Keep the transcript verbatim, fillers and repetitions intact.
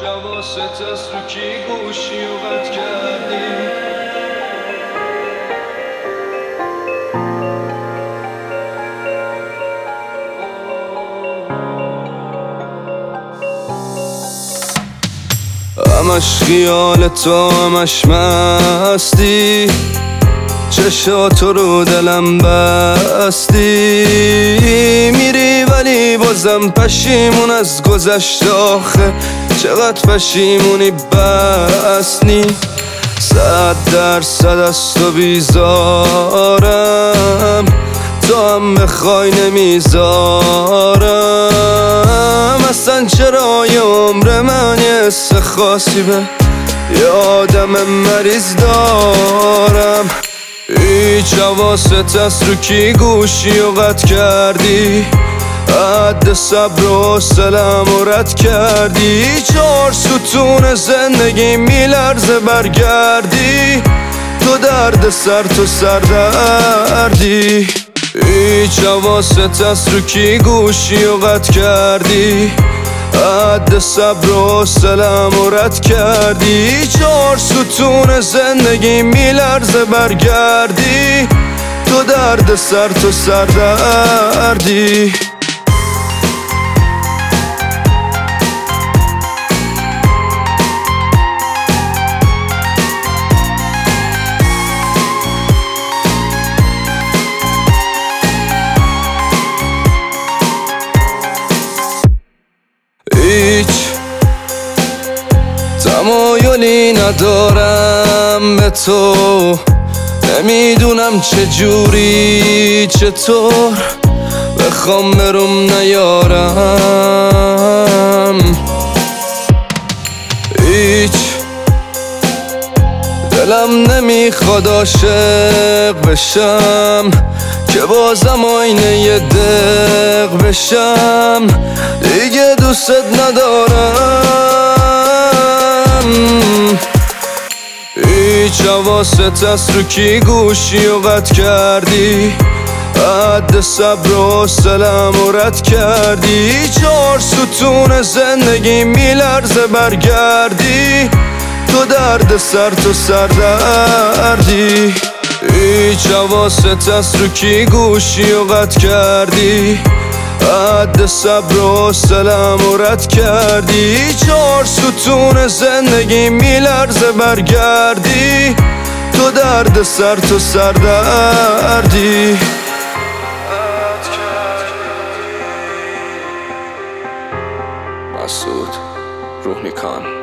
حواست از رو کی گوشی و قطع کردی؟ همش خیال تو، همش مستی، چشاتو رو دلم بستی. میری ولی بازم پشیمون از گذشته، آخه چقدر پشیمونی بسنی. صد درصد از تو بیزارم، تو هم بخوای نمیذارم. اصلا چرا یه عمر من یه حس خاصی به یه آدم مریض دارم. هیچ حواست از رو کی گوشی و قطع کردی؟ حد صبر و حوصله‌ام رو رد کردی. چهار ستون زندگی میلرزه برگردی، تو درد سر تو سردردی. هیچ حواست از رو کی گوشی و قطع کردی؟ حد صبر و حوصله‌ام رو رد کردی. چهار ستون زندگی میلرزه برگردی، تو درد سر تو سردردی. هیچ تمایلی ندارم به تو، نمیدونم چجوری چطور بخوام بروم نیارم. هیچ دلم نمیخواد عاشق بشم، که بازم آینه یه دق بشم. دیگه دوست ندارم. هیچ حواست از رو کی گوشی و قطع کردی؟ حد صبر و حوصله‌ام رو رد کردی. چهار ستون زندگی میلرزه برگردی، تو درد سر تو سردردی. هیچ حواست از رو کی گوشی و قطع کردی؟ حد صبر و حوصله‌ام رو رد کردی. چهار ستون زندگی میلرزه برگردی، تو درد سر تو سردردی. مسعود روحنی کان.